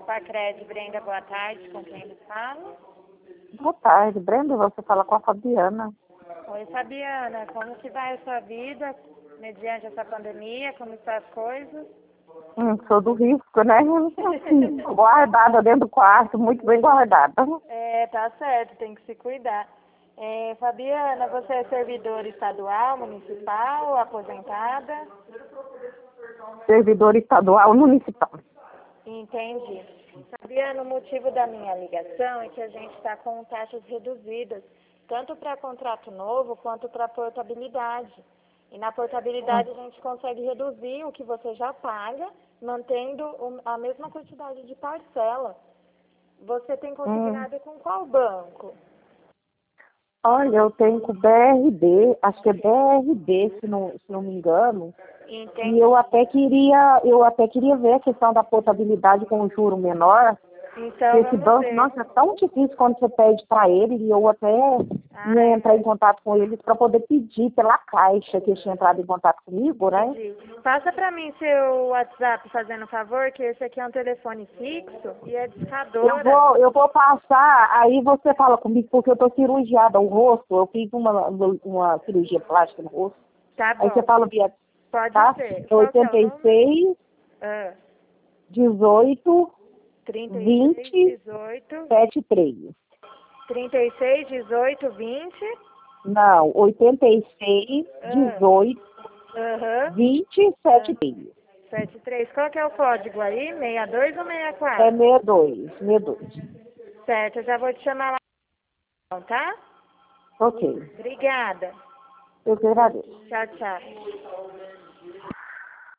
Pacred, Brenda, boa tarde, com quem eles falam? Boa tarde, Brenda, você fala com a Fabiana. Oi, Fabiana, como que vai a sua vida mediante essa pandemia? Como estão as coisas? Sou do risco, né? Guardada dentro do quarto, muito bem guardada. Tá certo, tem que se cuidar. Fabiana, você é servidora estadual, municipal, aposentada? Servidor estadual municipal. Entendi. Fabiana, o motivo da minha ligação é que a gente está com taxas reduzidas, tanto para contrato novo quanto para portabilidade. E na portabilidade a gente consegue reduzir o que você já paga, mantendo a mesma quantidade de parcela. Você tem consignado com qual banco? Olha, eu tenho com o BRD, acho que é BRD, se não me engano. Entendi. E eu até queria ver a questão da portabilidade com o juro menor. Então, Esse banco, ver. nossa, é tão difícil quando você pede para ele, e eu até ia entrar em contato com eles para poder pedir pela Caixa, que eles tinham entrado em contato comigo, né? Entendi. Passa para mim seu WhatsApp, fazendo favor, que esse aqui é um telefone fixo e é discadora. Eu vou passar, aí você fala comigo, porque eu tô cirurgiada, o rosto, eu fiz uma cirurgia plástica no rosto. Tá bom. Aí você fala via, Pode tá? ser. 86, 18, 36, 20, 18, 73. 36, 18, 20. Não, 86, 18, 20, 73. 73. Qual que é o código aí? 62 ou 64? É 62. Certo, eu já vou te chamar lá, tá? Ok. Obrigada. Eu que agradeço. Tchau, tchau.